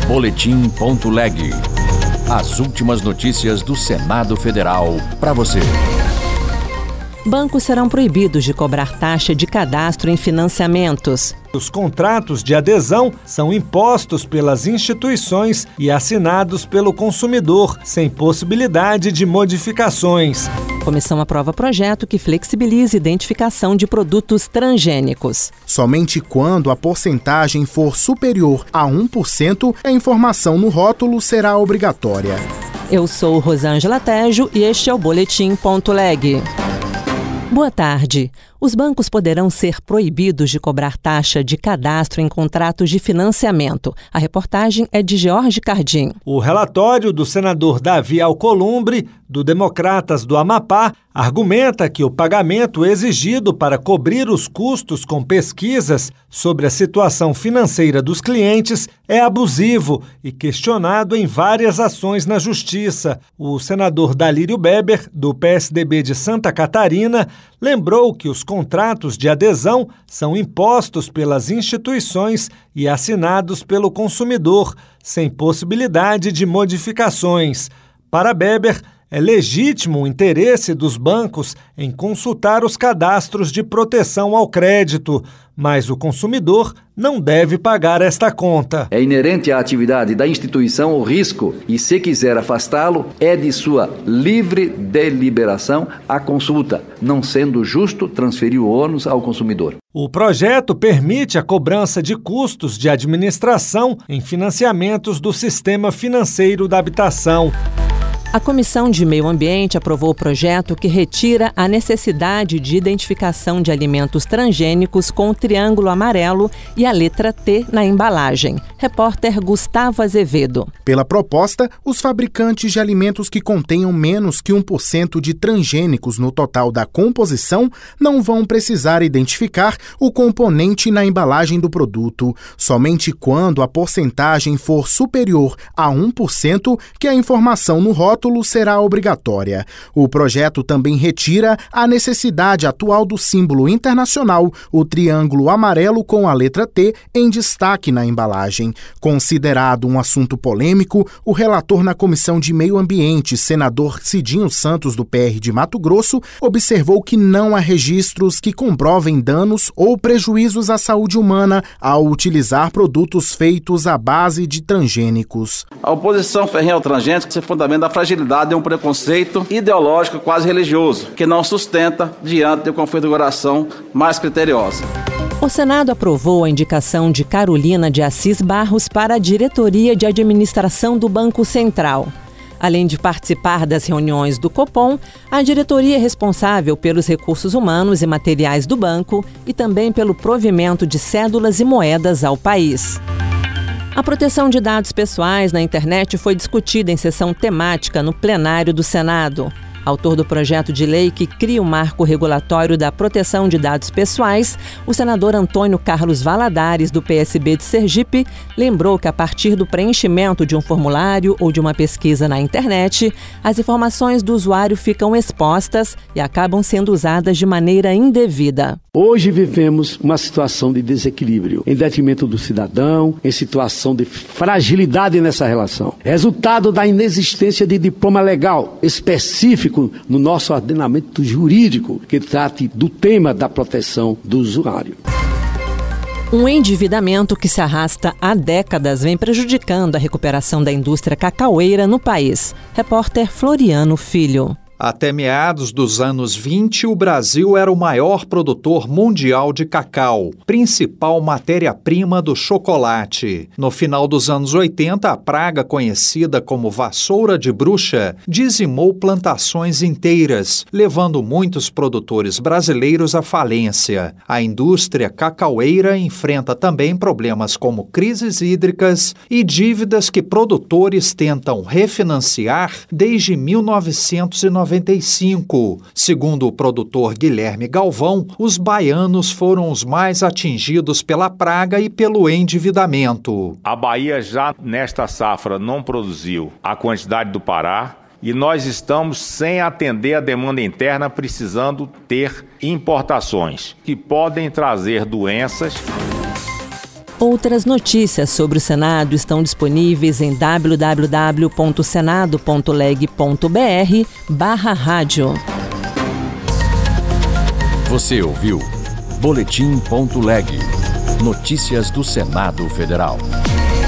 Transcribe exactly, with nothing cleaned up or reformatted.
Boletim ponto leg. As últimas notícias do Senado Federal para você. Bancos serão proibidos de cobrar taxa de cadastro em financiamentos. Os contratos de adesão são impostos pelas instituições e assinados pelo consumidor, sem possibilidade de modificações. A comissão aprova projeto que flexibiliza a identificação de produtos transgênicos. Somente quando a porcentagem for superior a um por cento, a informação no rótulo será obrigatória. Eu sou Rosângela Tejo e este é o Boletim ponto leg. Boa tarde. Os bancos poderão ser proibidos de cobrar taxa de cadastro em contratos de financiamento. A reportagem é de Jorge Cardim. O relatório do senador Davi Alcolumbre, do Democratas do Amapá, argumenta que o pagamento exigido para cobrir os custos com pesquisas sobre a situação financeira dos clientes é abusivo e questionado em várias ações na Justiça. O senador Dalírio Beber, do P S D B de Santa Catarina, lembrou que os contratos de adesão são impostos pelas instituições e assinados pelo consumidor, sem possibilidade de modificações. Para Beber, é legítimo o interesse dos bancos em consultar os cadastros de proteção ao crédito, mas o consumidor não deve pagar esta conta. É inerente à atividade da instituição o risco e, se quiser afastá-lo, é de sua livre deliberação a consulta, não sendo justo transferir o ônus ao consumidor. O projeto permite a cobrança de custos de administração em financiamentos do Sistema Financeiro da Habitação. A Comissão de Meio Ambiente aprovou o projeto que retira a necessidade de identificação de alimentos transgênicos com o triângulo amarelo e a letra T na embalagem. Repórter Gustavo Azevedo. Pela proposta, os fabricantes de alimentos que contenham menos que um por cento de transgênicos no total da composição não vão precisar identificar o componente na embalagem do produto. Somente quando a porcentagem for superior a um por cento que a informação no rótulo será obrigatória. O projeto também retira a necessidade atual do símbolo internacional, o triângulo amarelo com a letra T, em destaque na embalagem. Considerado um assunto polêmico, o relator na Comissão de Meio Ambiente, senador Cidinho Santos, do P R de Mato Grosso, observou que não há registros que comprovem danos ou prejuízos à saúde humana ao utilizar produtos feitos à base de transgênicos. A oposição ferrenha ao transgênico se fundamenta na fragilidade de um preconceito ideológico quase religioso, que não sustenta diante de uma configuração mais criteriosa. O Senado aprovou a indicação de Carolina de Assis Barros para a diretoria de administração do Banco Central. Além de participar das reuniões do Copom, a diretoria é responsável pelos recursos humanos e materiais do banco e também pelo provimento de cédulas e moedas ao país. A proteção de dados pessoais na internet foi discutida em sessão temática no plenário do Senado. Autor do projeto de lei que cria o marco regulatório da proteção de dados pessoais, o senador Antônio Carlos Valadares, do P S B de Sergipe, lembrou que a partir do preenchimento de um formulário ou de uma pesquisa na internet, as informações do usuário ficam expostas e acabam sendo usadas de maneira indevida. Hoje vivemos uma situação de desequilíbrio, em detrimento do cidadão, em situação de fragilidade nessa relação. Resultado da inexistência de diploma legal específico no nosso ordenamento jurídico que trate do tema da proteção do usuário. Um endividamento que se arrasta há décadas vem prejudicando a recuperação da indústria cacaueira no país. Repórter Floriano Filho. Até meados dos anos vinte, o Brasil era o maior produtor mundial de cacau, principal matéria-prima do chocolate. No final dos anos oitenta, a praga conhecida como vassoura de bruxa dizimou plantações inteiras, levando muitos produtores brasileiros à falência. A indústria cacaueira enfrenta também problemas como crises hídricas e dívidas que produtores tentam refinanciar desde mil novecentos e noventa e cinco. Segundo o produtor Guilherme Galvão, os baianos foram os mais atingidos pela praga e pelo endividamento. A Bahia já nesta safra não produziu a quantidade do Pará e nós estamos sem atender a demanda interna, precisando ter importações que podem trazer doenças. Outras notícias sobre o Senado estão disponíveis em w w w ponto senado ponto leg ponto b r barra rádio. Você ouviu Boletim ponto leg. Notícias do Senado Federal.